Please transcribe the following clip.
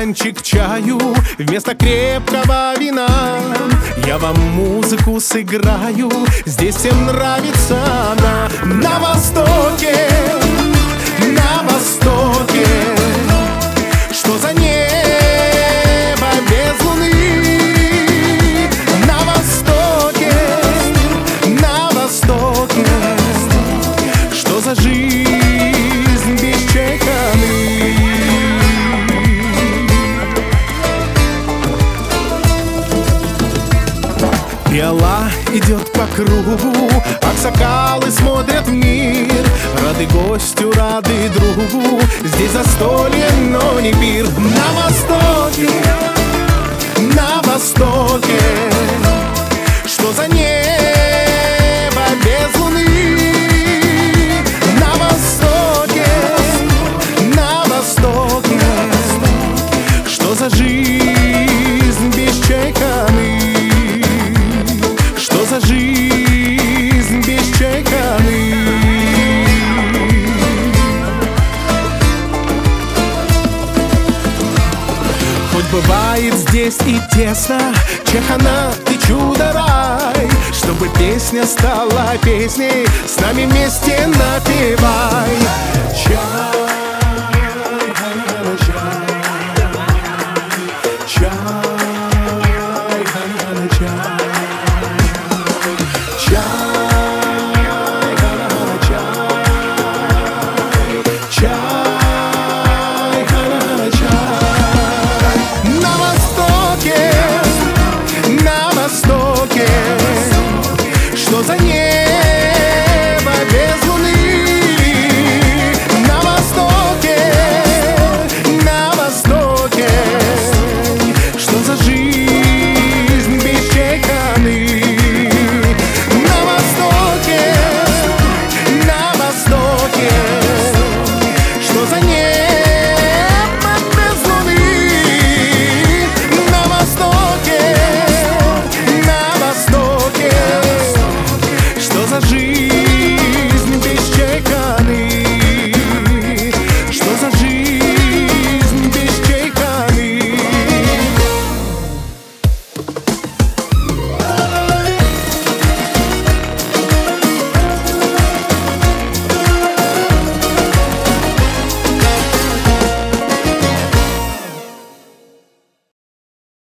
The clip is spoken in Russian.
стаканчик чаю вместо крепкого вина. Я вам музыку сыграю, здесь всем нравится она. На востоке, на востоке, что за небо без луны? На востоке, на востоке, что за жизнь без чайканы? Пиала идет по кругу, аксакалы смотрят в мир. Рады гостю, рады другу, здесь застолье, но не пир. На востоке, на востоке, что за небо без луны? На востоке, на востоке, что за жизнь без чайканы? Что за жизнь без чайканы? Хоть бывает здесь и тесно, чайхана и чудо-рай, чтобы песня стала песней, с нами вместе напевай. Чай.